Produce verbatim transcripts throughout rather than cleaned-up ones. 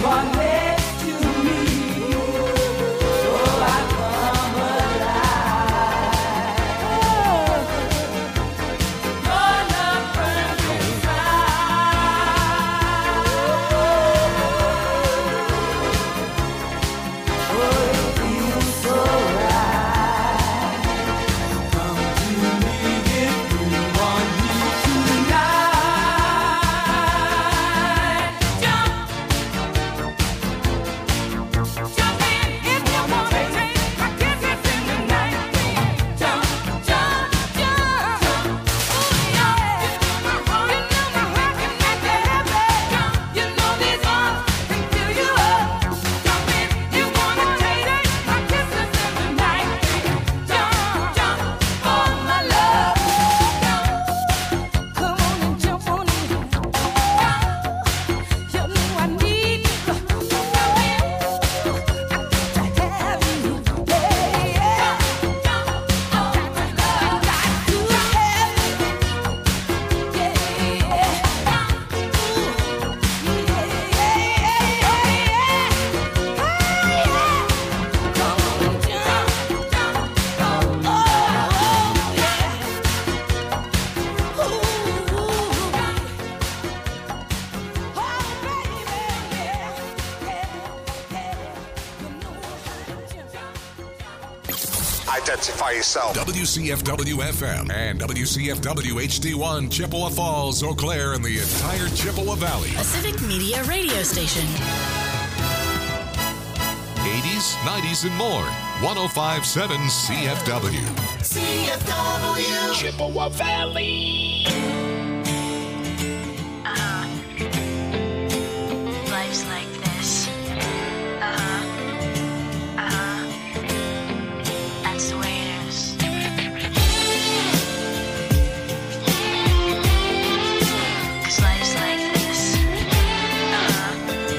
Identify yourself. W C F W F M and W C F W H D one, Chippewa Falls, Eau Claire, and the entire Chippewa Valley. A Civic Media radio station. eighties, nineties, and more. one oh five point seven C F W. C F W. Chippewa Valley. Uh-huh. Life's like this. Uh-huh. Uh-huh. That's the way it is. Cause life's like this. Uh-huh.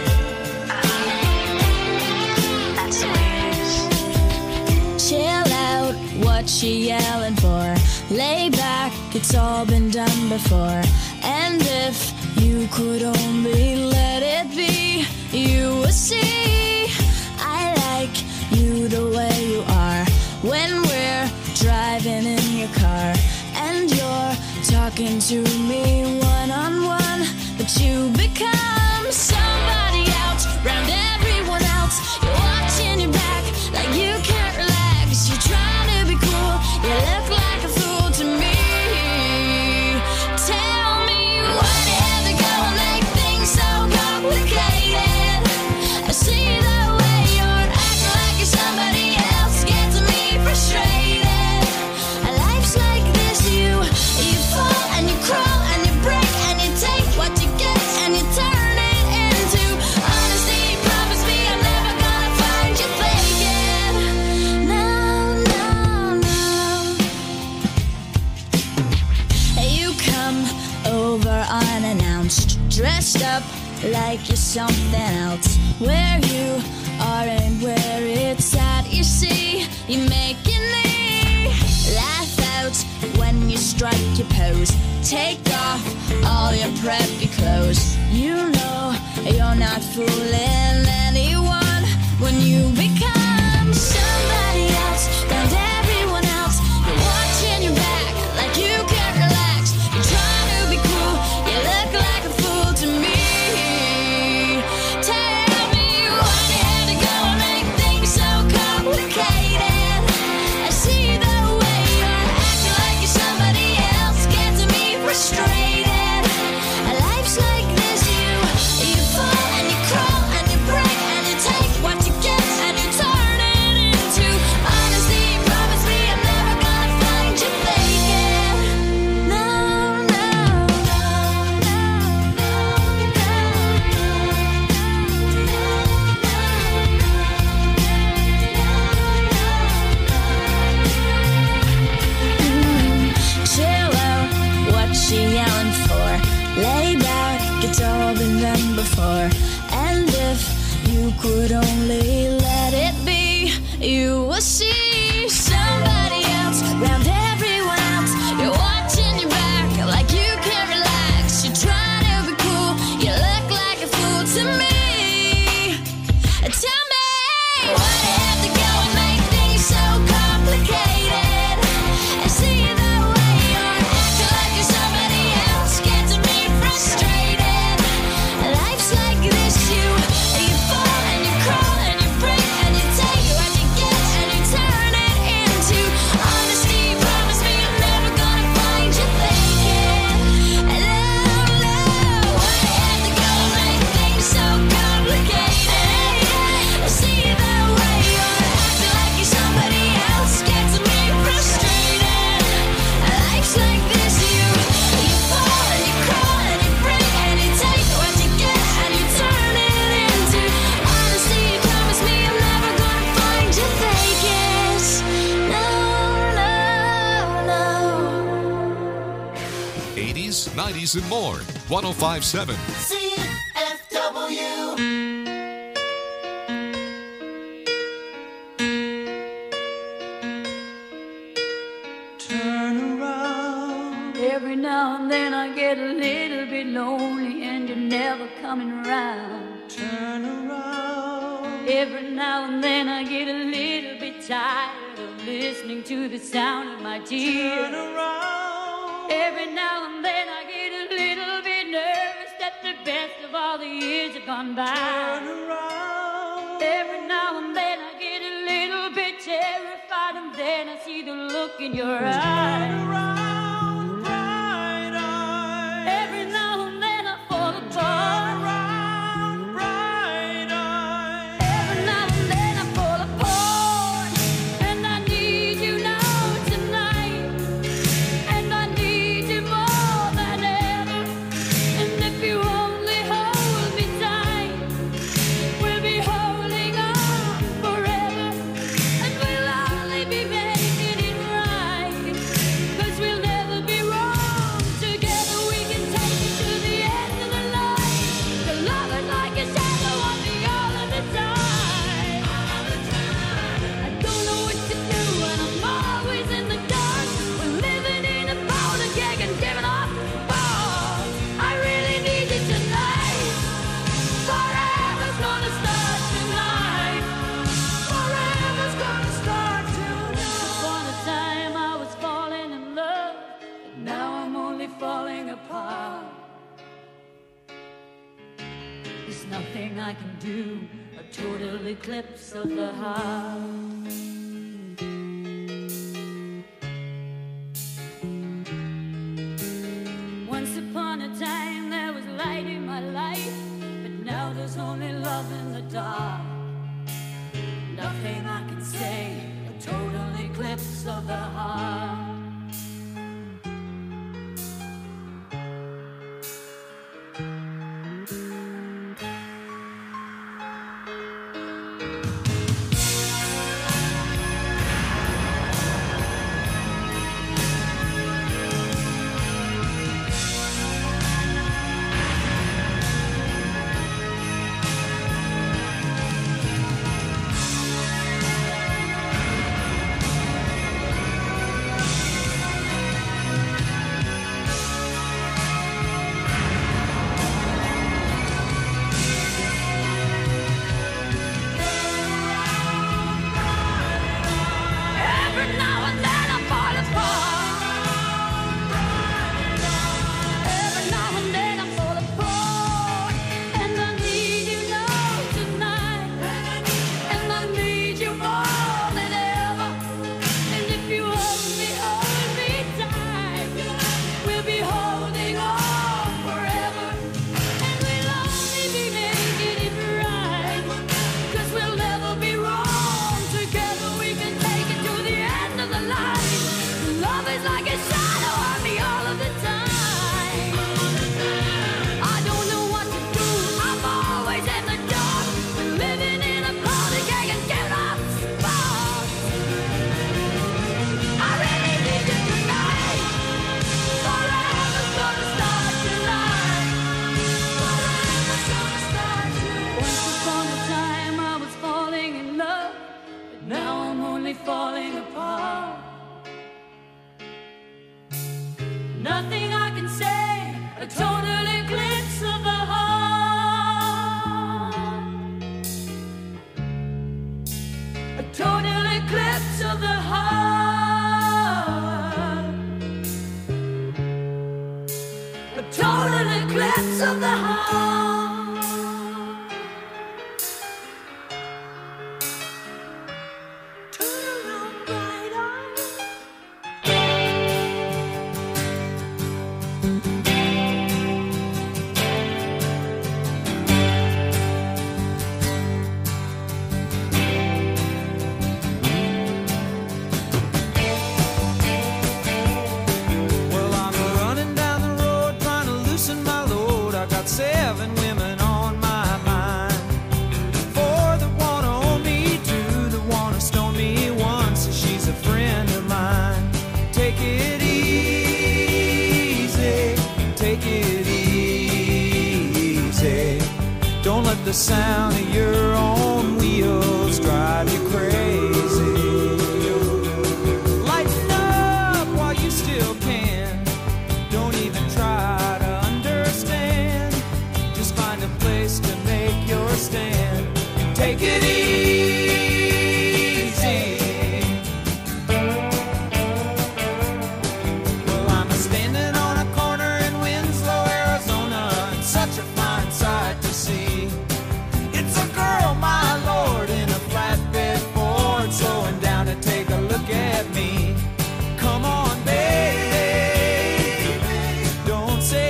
Uh-huh. That's the way it is. Chill out, what you yelling for? Lay back, it's all been done before. And if you could only let it be, you would see I like you the way you are. When we're driving in your car and you're talking to me one-on-one, but you become somebody else, round everyone else. You're watching your back like you can't relax. You're trying to be cool, you look like a fool to me. Tell me why do you have to go and make things so complicated? I see the way you're acting like you're somebody else, gets me frustrated. Life's like this, you you fall and you crawl and you break and you take what you get and you turn it into honesty. Promise me I'm never gonna find you faking. No, no, no. You come over unannounced, dressed up like you're something else. Where you are and where it's at, you see, you're making me laugh out when you strike your pose. Take off all your preppy clothes. You know you're not fooling anyone when you become somebody else, round everyone else. You're watching your back like you can't relax. You're trying to be cool, you look like a fool to me. Tell me why you had to go and make things so complicated. I see the way you're acting like you're somebody else, gets me frustrated. Life's like this, you you fall and you crawl and you break and you take what you get and you turn it into honesty. Promise me I'm never gonna find you faking. No, no, no, chill out, what you yelling for? Lay back, it's all been done before. And if you could only let it be, you will see somebody else, round everyone else. You're watching your back like you can't relax. You're trying to be cool, you look like a fool to me. movies, and more. one oh five point seven C F W. Every now and then I get a little bit lonely and you're never coming around. Turn around. Every now and then I get a little bit tired of listening to the sound of my tears. Turn around. Every now and then I get a little bit nervous that the best of all the years have gone by. Turn around. Every now and then I get a little bit terrified, and then I see the look in your eyes. Turn around. Nothing I can do, a total eclipse of the heart. Once upon a time there was light in my life, but now there's only love in the dark. Nothing I can say, a total eclipse of the heart. Don't let the sound of your own wheels drive you crazy. Lighten up while you still can. Don't even try to understand. Just find a place to make your stand and take it easy. Well, I'm standing on a corner in Winslow, Arizona, and such a fine sight to see. It's a girl, my lord, in a flatbed Ford, slowing down to take a look at me. Come on, baby, don't say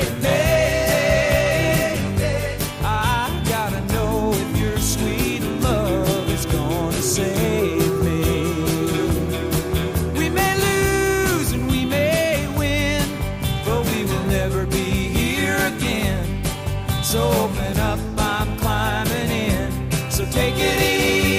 baby. I gotta know if your sweet love is gonna save me. We may lose and we may win, but we will never be here again. So open up, I'm climbing in. So take it easy.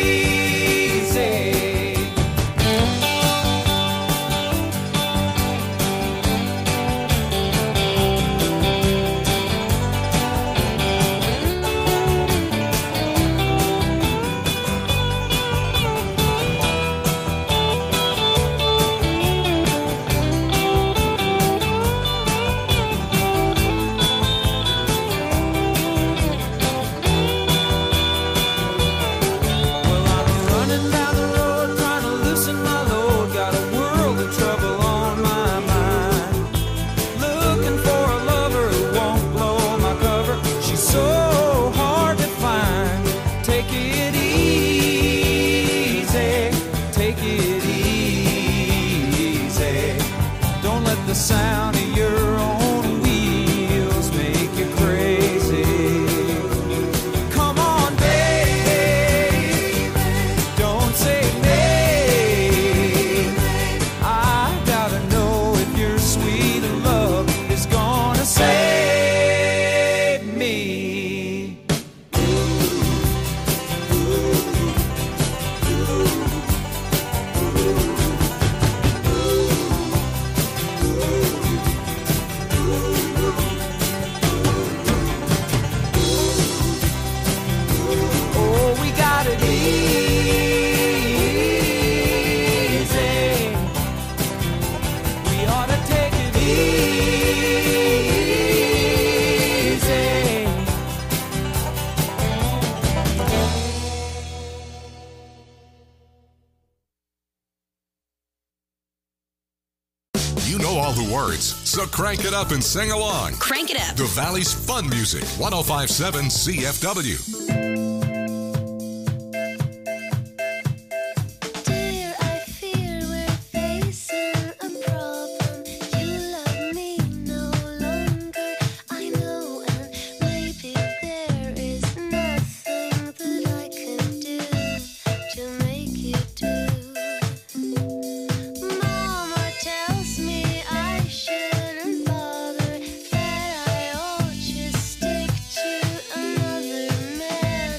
Well, I'm running down the road trying to loosen my load. Got a world of trouble on my mind. Looking for a lover who won't blow my cover. She's so hard to find. Take it easy. Take it easy. Don't let the sound of your own wheels make you crazy. Come on, baby, don't say maybe. I gotta know if your sweet love is gonna save me. Oh, we got it easy. We ought to take it easy. You know all the words, so crank it up and sing along. Crank it up. The Valley's fun music, one oh five point seven C F W. Dear, I fear we're facing a problem. You love me no longer, I know, and maybe there is nothing that I can do to make you do. Mama tells me I shouldn't bother, that I ought just stick to another man.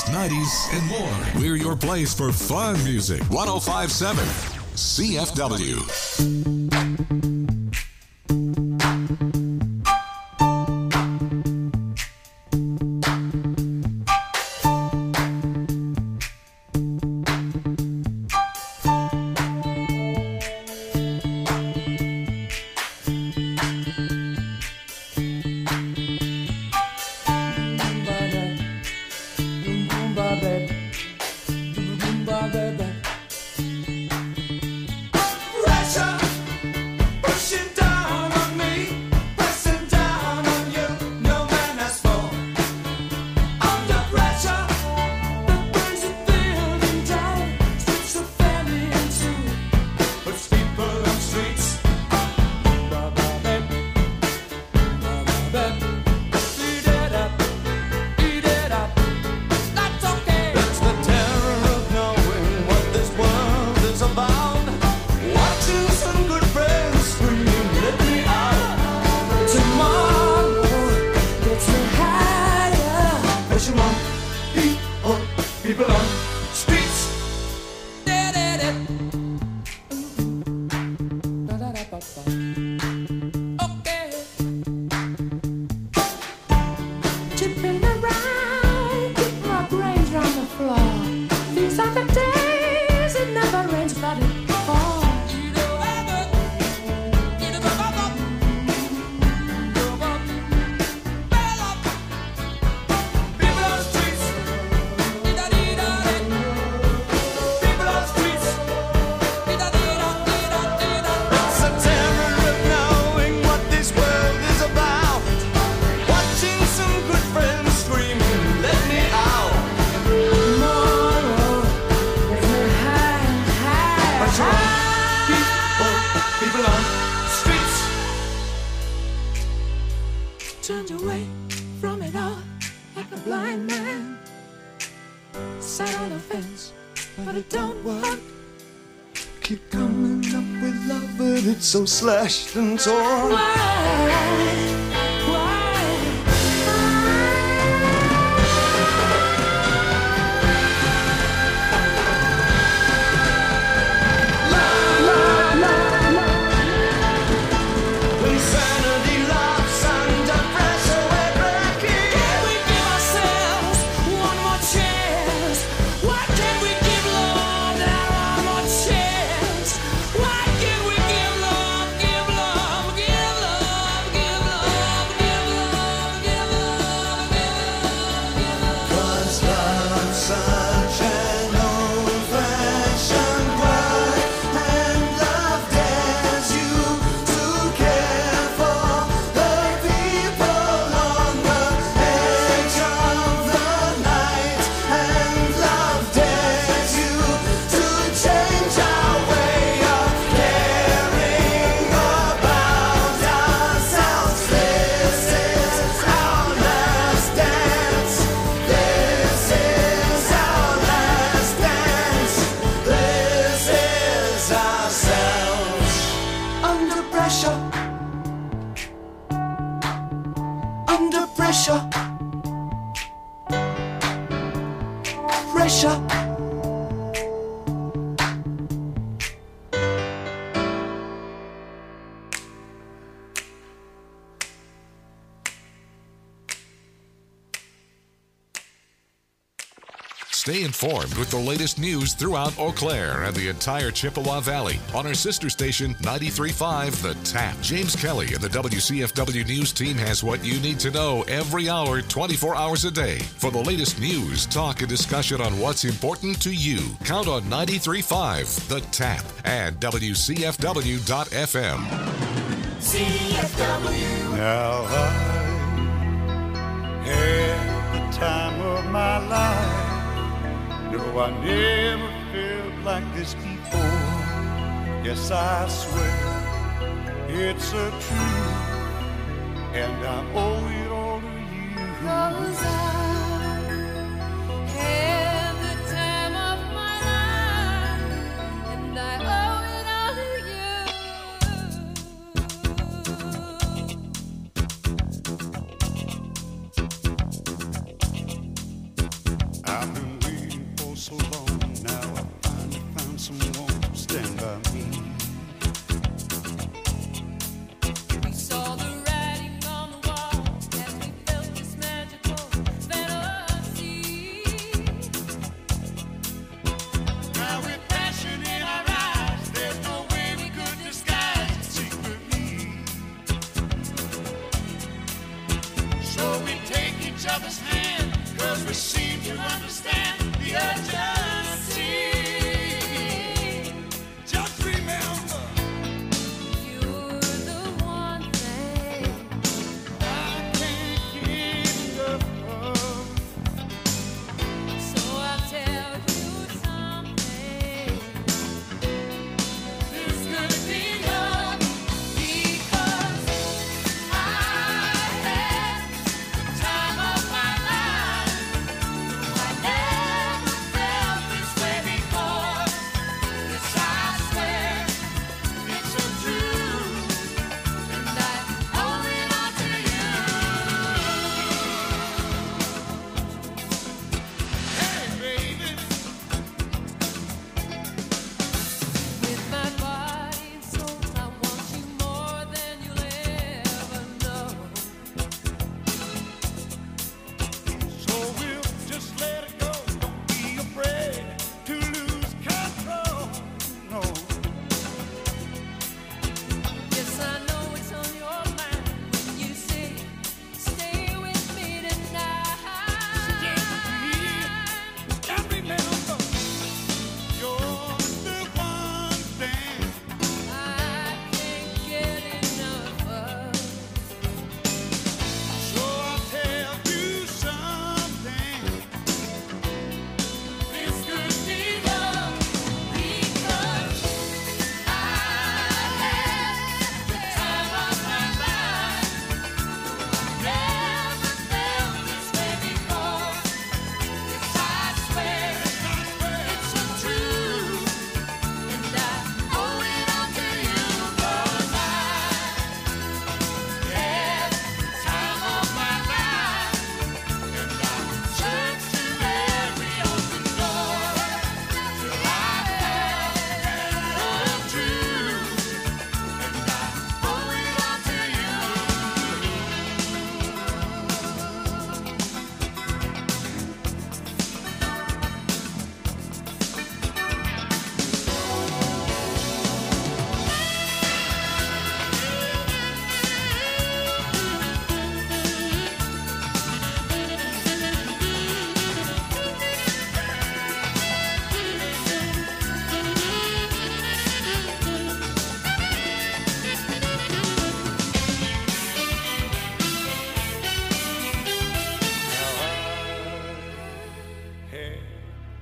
eighties, nineties, and more. We're your place for fun music. one oh five point seven C F W. Turned away from it all like a blind man. Sat on the fence, but it don't work. Keep coming up with love, but it's so slashed and torn. Why? Stay informed with the latest news throughout Eau Claire and the entire Chippewa Valley on our sister station ninety-three point five The Tap. James Kelly and the W C F W News team has what you need to know every hour, twenty-four hours a day. For the latest news, talk, and discussion on what's important to you, count on ninety-three point five The Tap and W C F W dot F M. C F W. Now I had the time of my life. No, I never felt like this before. Yes, I swear it's a truth, and I owe it all to you. 'Cause I had the time of my life, and I owe it all to you. I'm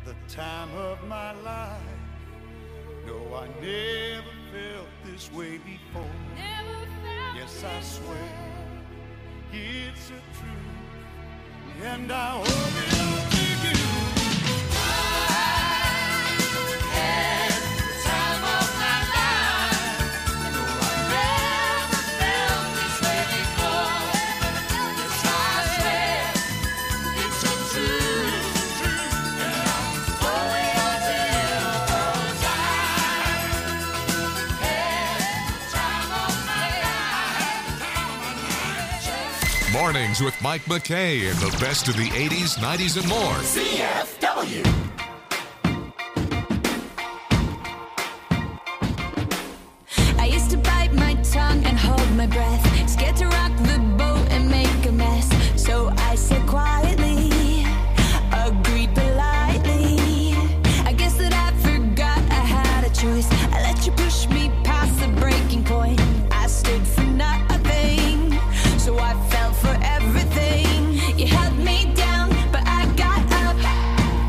the time of my life. No, I never felt this way before. Never felt Yes, I this swear way. it's a truth, and I hope it'll take you. Mornings with Mike McKay and the best of the eighties, nineties, and more. C F W. I used to bite my tongue and hold my breath, scared to rock the boat and make a mess. So I said quietly, agreed politely. I guess that I forgot I had a choice. I let you push me past the breaking point. I stood for nothing, so I fell for everything. You held me down, but I got up.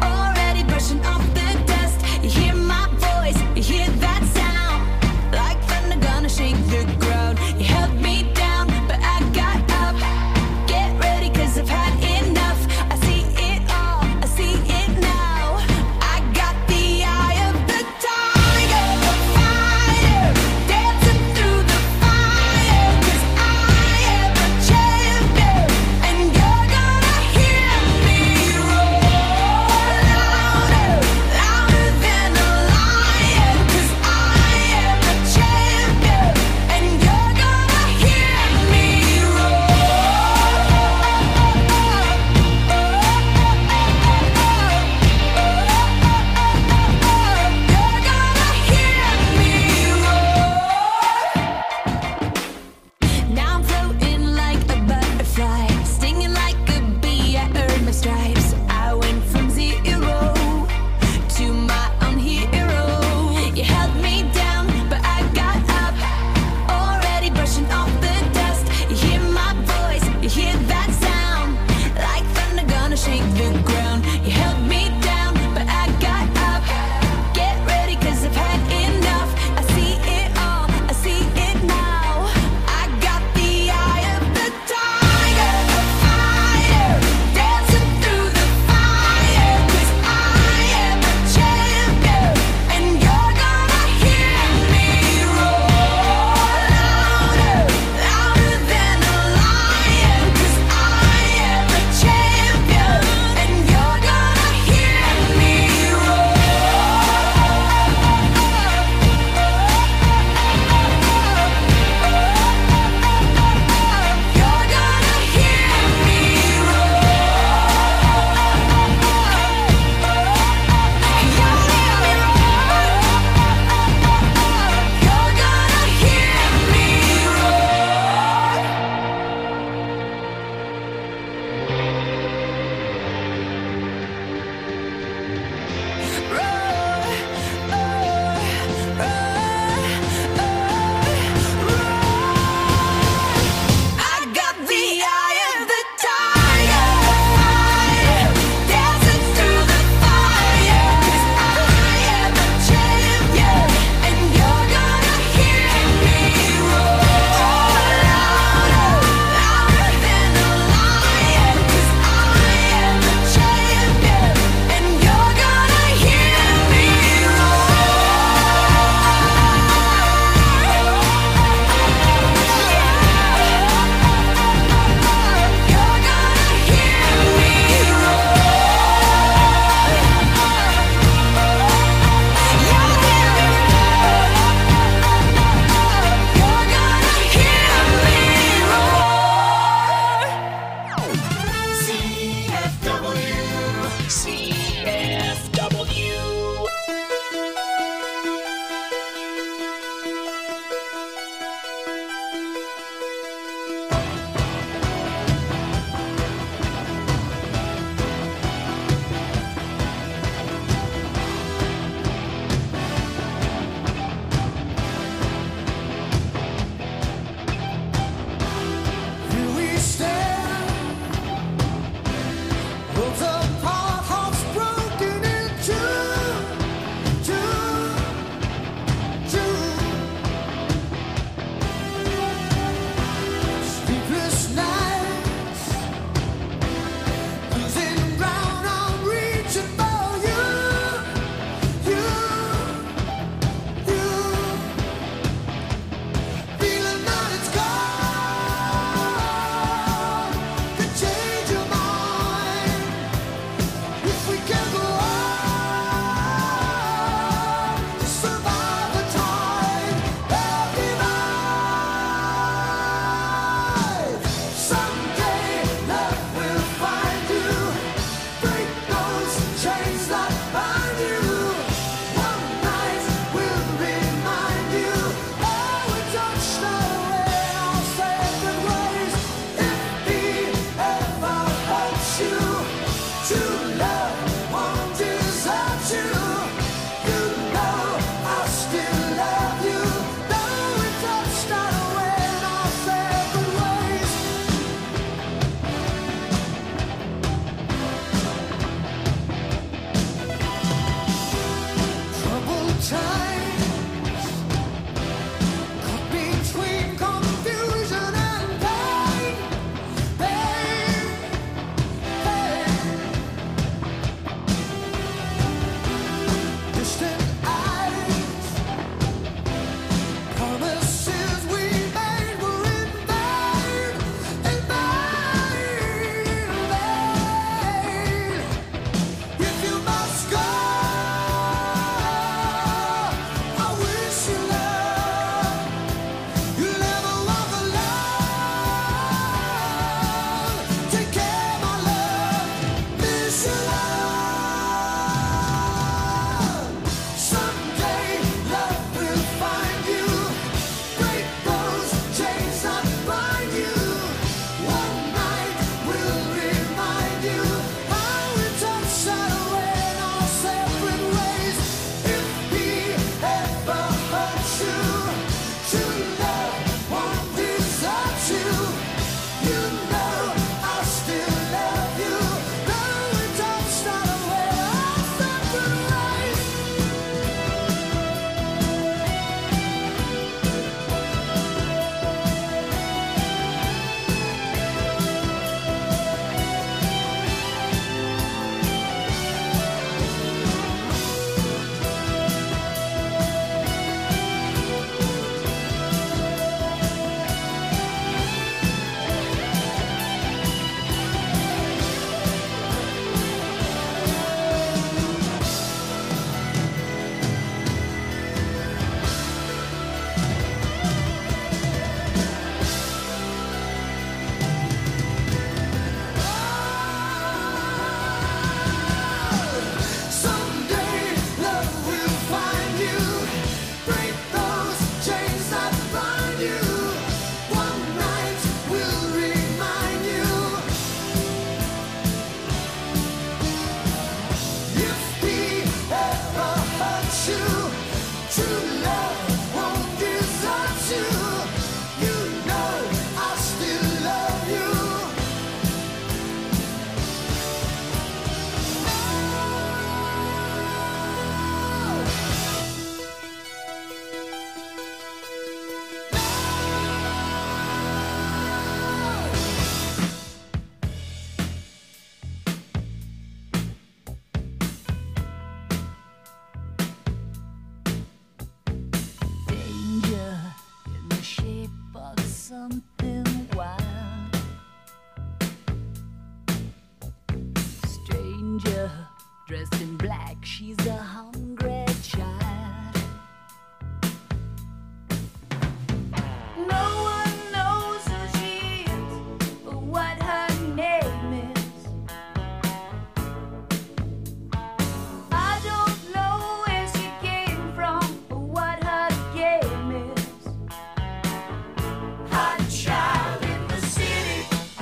dressed in black, she's a hungry child. No one knows who she is or what her name is. I don't know where she came from or what her game is. Hot child in the city.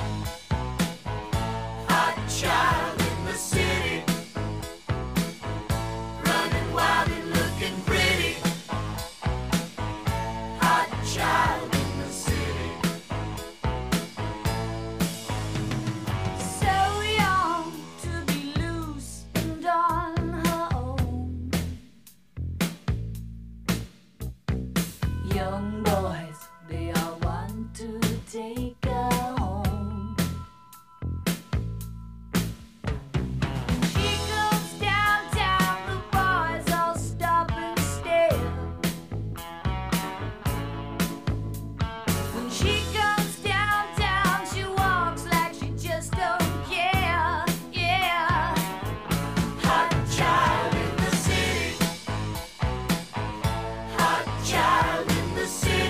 Hot child in the city. Running wild and looking pretty. Hot child in the city. So young to be loose and on her own. Young boys, they all want to take her home. When she goes downtown, the boys all stop and stare. When she comes downtown, she walks like she just don't care. Yeah. Hot child in the city. Hot child in the city.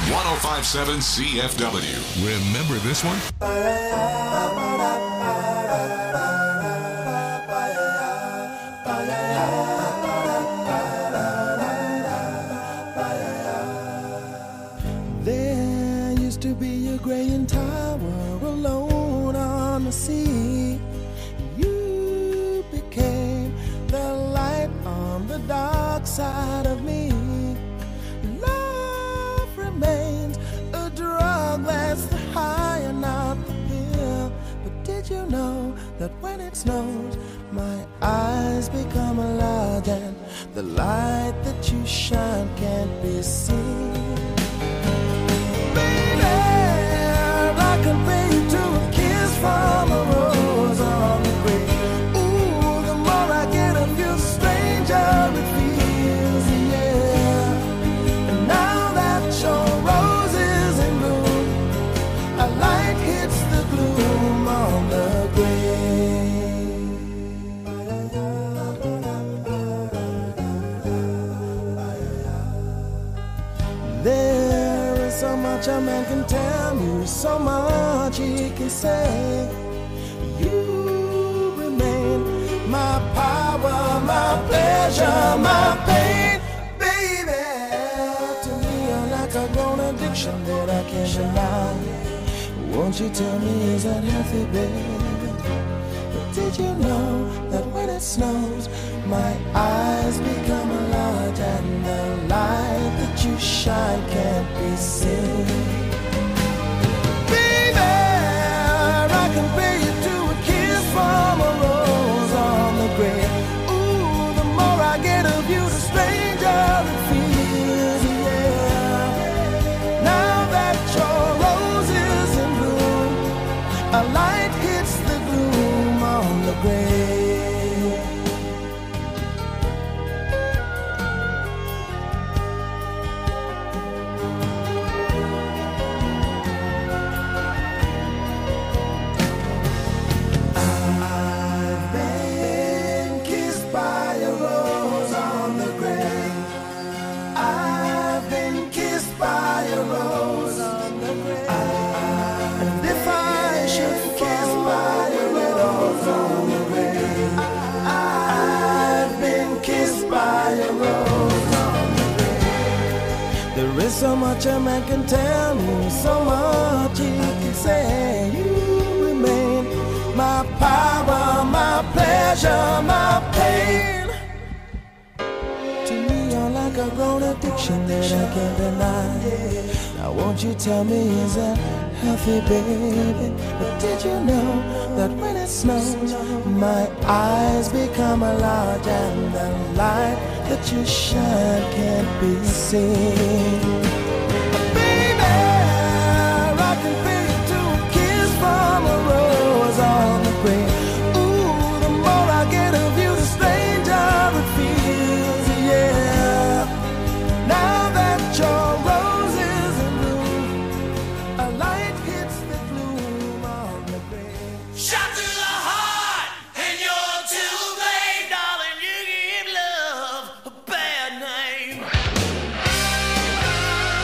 one oh five point seven C F W. Remember this one? There used to be a graying tower alone on the sea. You became the light on the dark side of me. Love remains a drug that's the high and not the pill. But did you know that when it snows, my eyes become large and the light that you shine can't be seen? I compare you to a kiss from a rose on the grave. Ooh, the more I get of you, the stranger it feels, yeah. And now that your rose is in bloom, a light hits the gloom on the grave. There is so much a man can tell you, so much he can say. You remain my power, my pleasure, my pain, baby. To me, you're like a grown addiction that I can't deny. Won't you tell me, is that healthy, baby? But did you know that when it snows, my eyes become large and the light that you shine can't be seen? I compare you to a kiss from a rose on the grave. Ooh, the more I get of you, the stranger it feels, yeah. Now that your rose is in bloom, a light hits the gloom on the grave. There is so much a man can tell you, so much he can say. You remain my power, my pleasure, my pain. To me, you're like a grown addiction that I can't deny. Now won't you tell me, is that healthy, baby? But did you know that when it snows, my eyes become large and the light that you shine can't be seen? Baby, I can feel you to a kiss from a rose on the grave. Ooh, the more I get of you, the stranger it feels, yeah. Now that your rose is in bloom, a light hits the gloom on the grave. Shot through the heart, and you're too late, darling. You give love a bad name.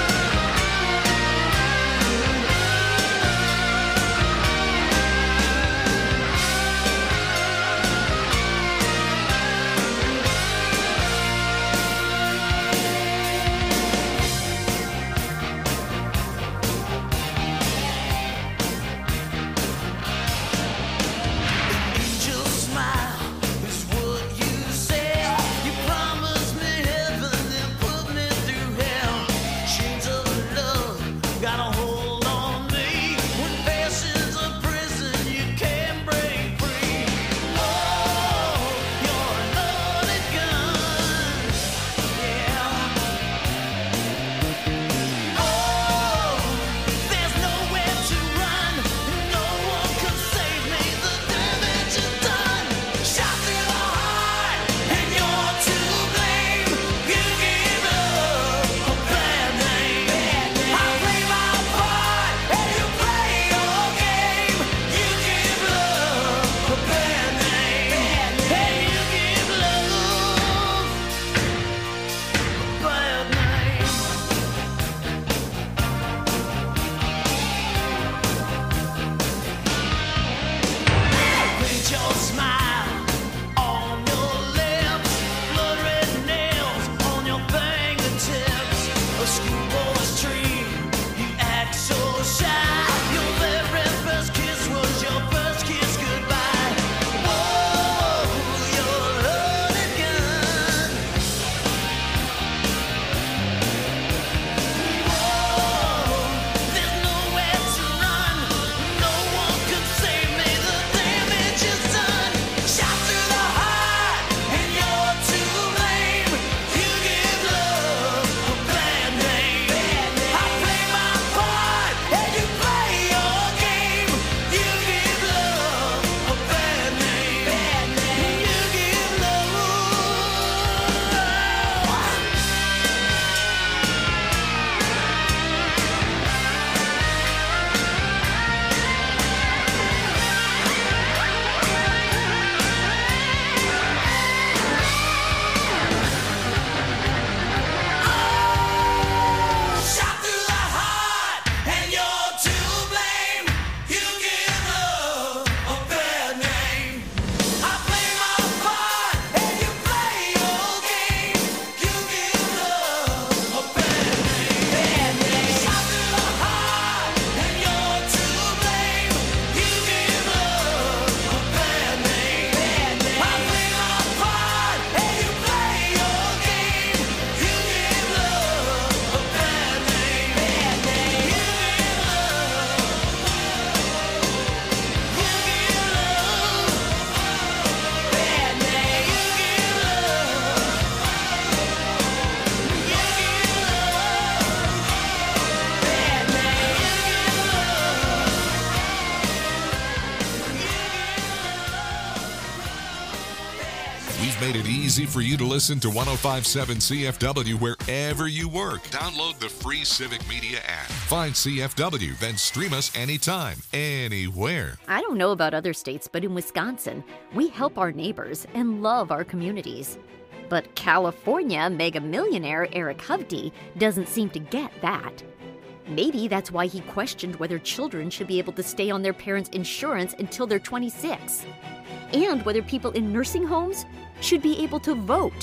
made it easy for you to listen to one oh five point seven C F W wherever you work. Download the free Civic Media app. Find C F W, then stream us anytime, anywhere. I don't know about other states, but in Wisconsin, we help our neighbors and love our communities. But California mega millionaire Eric Hovde doesn't seem to get that. Maybe that's why he questioned whether children should be able to stay on their parents' insurance until they're twenty-six, and whether people in nursing homes should be able to vote.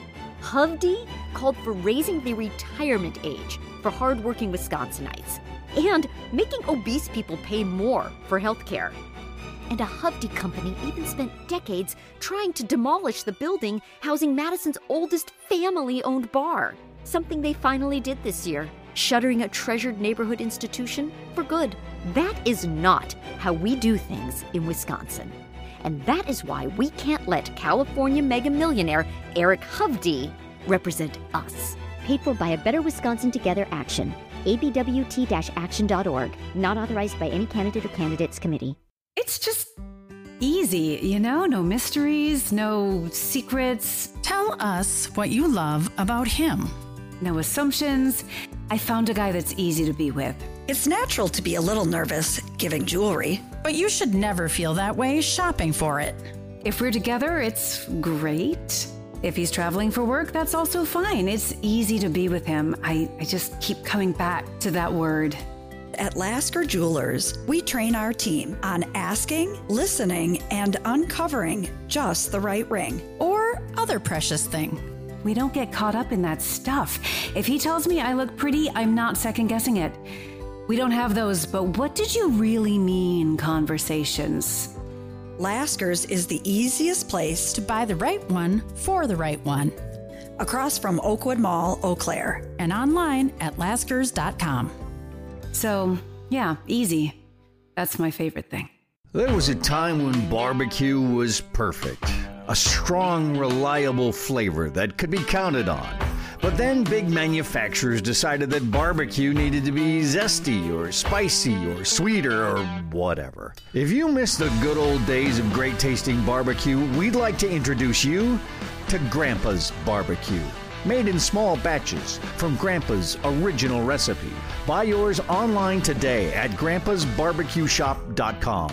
Hovde called for raising the retirement age for hardworking Wisconsinites and making obese people pay more for health care. And a Hovde company even spent decades trying to demolish the building housing Madison's oldest family-owned bar, something they finally did this year, shuttering a treasured neighborhood institution for good. That is not how we do things in Wisconsin. And that is why we can't let California mega millionaire Eric Hovde represent us. Paid for by a Better Wisconsin Together Action. A B W T action dot org. Not authorized by any candidate or candidates committee. It's just easy, you know? No mysteries, no secrets. Tell us what you love about him. No assumptions. I found a guy that's easy to be with. It's natural to be a little nervous giving jewelry. But you should never feel that way shopping for it. If we're together, it's great. If he's traveling for work, that's also fine. It's easy to be with him. I, I just keep coming back to that word. At Lasker Jewelers, we train our team on asking, listening, and uncovering just the right ring. Or other precious thing. We don't get caught up in that stuff. If he tells me I look pretty, I'm not second-guessing it. We don't have those, but what did you really mean conversations. Lasker's is the easiest place to buy the right one for the right one. Across from Oakwood Mall, Eau Claire. And online at laskers dot com. So, yeah, easy. That's my favorite thing. There was a time when barbecue was perfect. A strong, reliable flavor that could be counted on. But then big manufacturers decided that barbecue needed to be zesty or spicy or sweeter or whatever. If you miss the good old days of great tasting barbecue, we'd like to introduce you to Grandpa's Barbecue. Made in small batches from Grandpa's original recipe. Buy yours online today at grandpas barbecue shop dot com.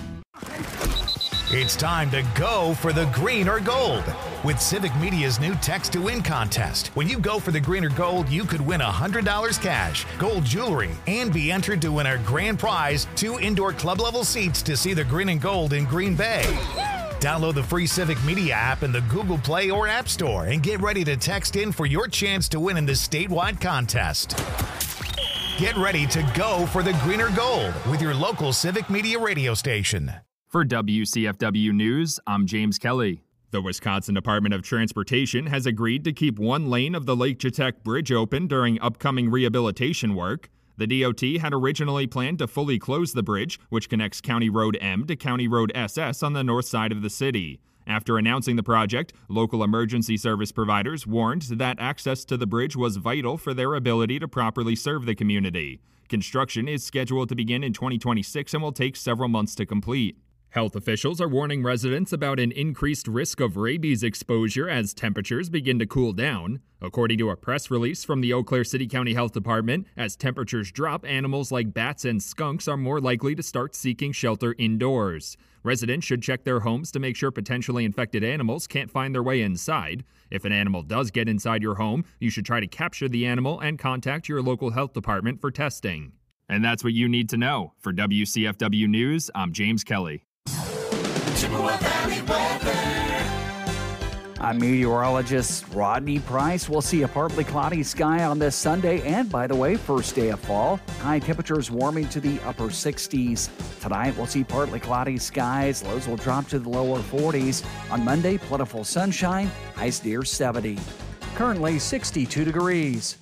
It's time to go for the green or gold with Civic Media's new Text to Win contest. When you go for the green or gold, you could win one hundred dollars cash, gold jewelry, and be entered to win our grand prize, two indoor club-level seats to see the green and gold in Green Bay. Download the free Civic Media app in the Google Play or App Store and get ready to text in for your chance to win in this statewide contest. Get ready to go for the green or gold with your local Civic Media radio station. For W C F W News, I'm James Kelly. The Wisconsin Department of Transportation has agreed to keep one lane of the Lake Chetek Bridge open during upcoming rehabilitation work. The D O T had originally planned to fully close the bridge, which connects County Road M to County Road S S on the north side of the city. After announcing the project, local emergency service providers warned that access to the bridge was vital for their ability to properly serve the community. Construction is scheduled to begin in twenty twenty-six and will take several months to complete. Health officials are warning residents about an increased risk of rabies exposure as temperatures begin to cool down. According to a press release from the Eau Claire City County Health Department, as temperatures drop, animals like bats and skunks are more likely to start seeking shelter indoors. Residents should check their homes to make sure potentially infected animals can't find their way inside. If an animal does get inside your home, you should try to capture the animal and contact your local health department for testing. And that's what you need to know. For W C F W News, I'm James Kelly. Chippewa Valley weather. I'm meteorologist Rodney Price. We'll see a partly cloudy sky on this Sunday, and by the way, first day of fall. High temperatures warming to the upper sixties. Tonight, we'll see partly cloudy skies. Lows will drop to the lower forties. On Monday, plentiful sunshine. Highs near seventy. Currently sixty-two degrees.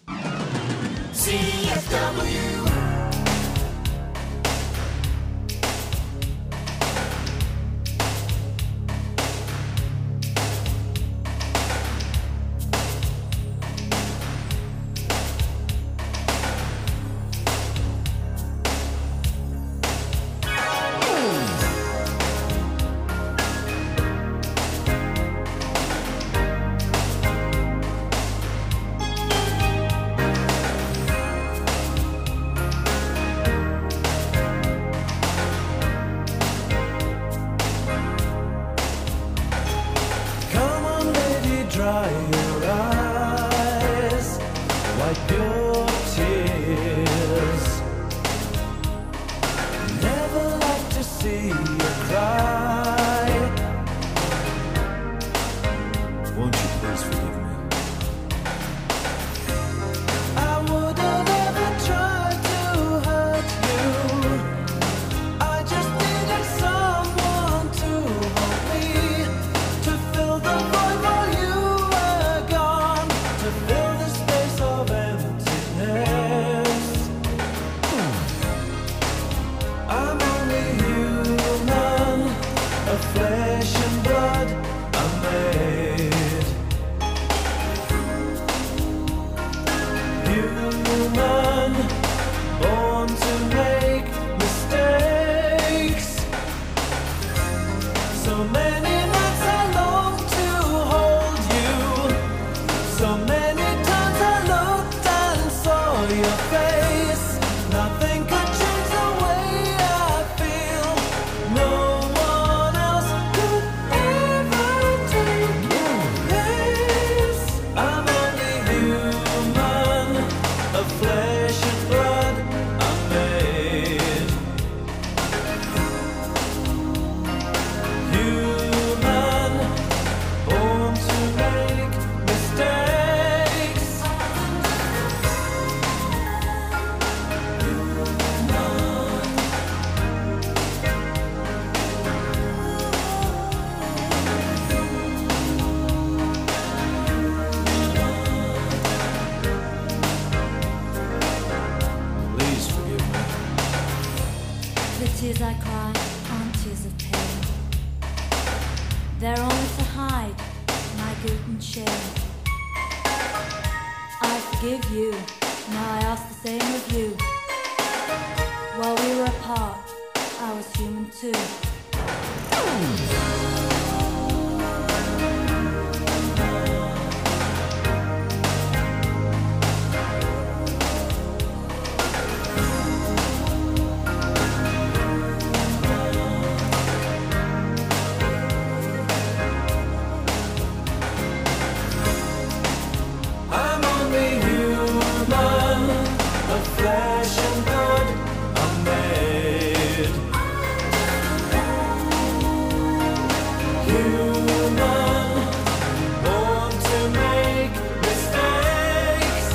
C F W. Tears I cry aren't tears of pain. They're only to hide my guilt and shame. I forgive you, now I ask the same of you. While we were apart, I was human too. I'm only human, of flesh and blood, I'm made. Human, born to make mistakes.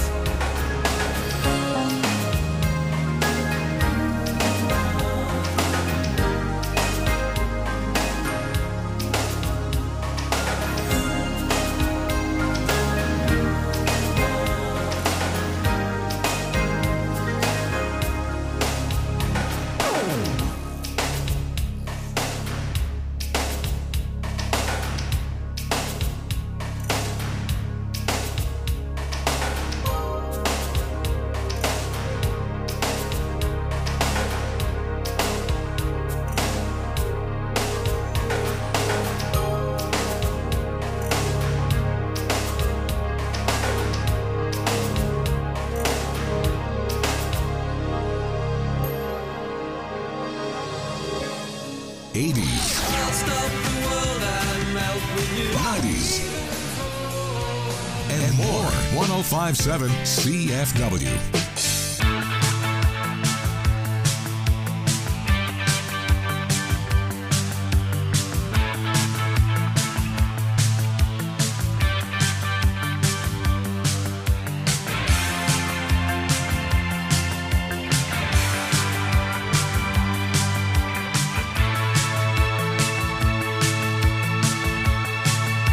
eighties, nineties, and more. one oh five point seven C F W.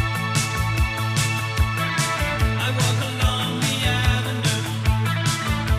I walk along the avenue.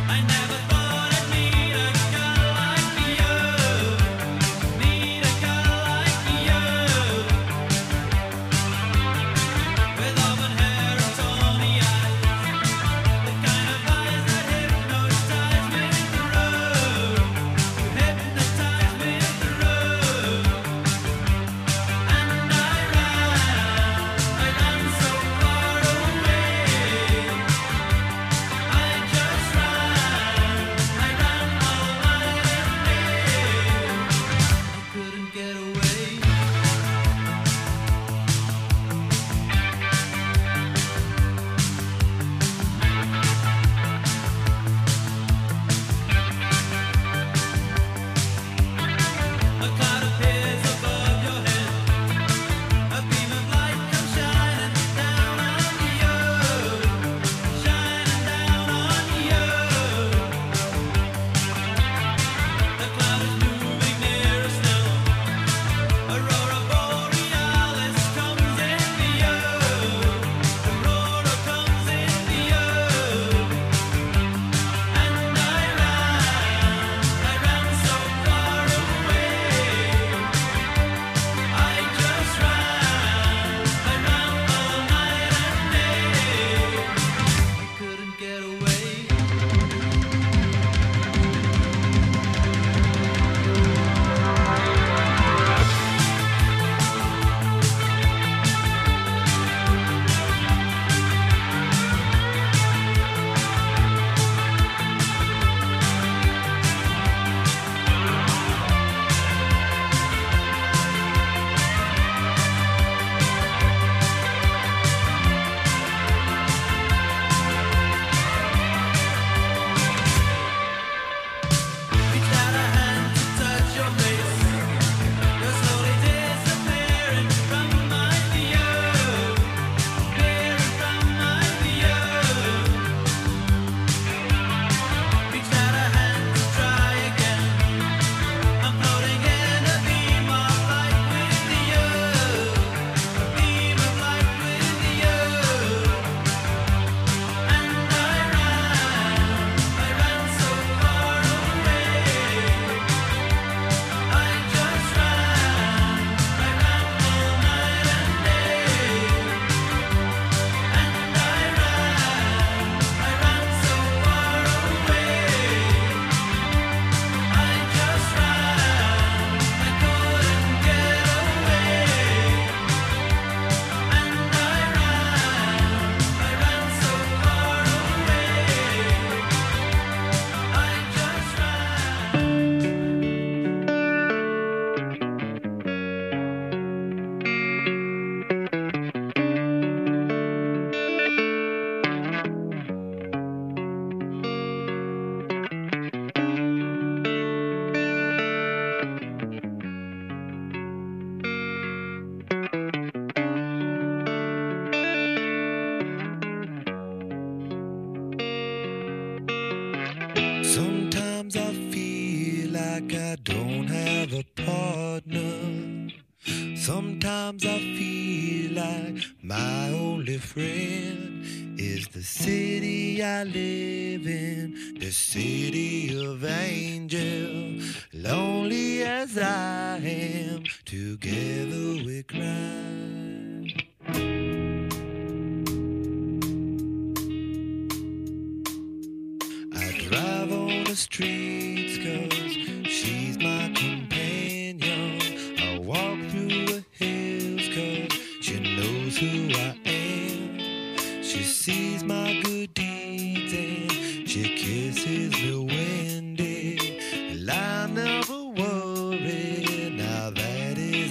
like I don't have a partner. Sometimes I feel like my only friend is the city I live in, the city of angels. Lonely as I am, together we cry. I drive on the streets 'cause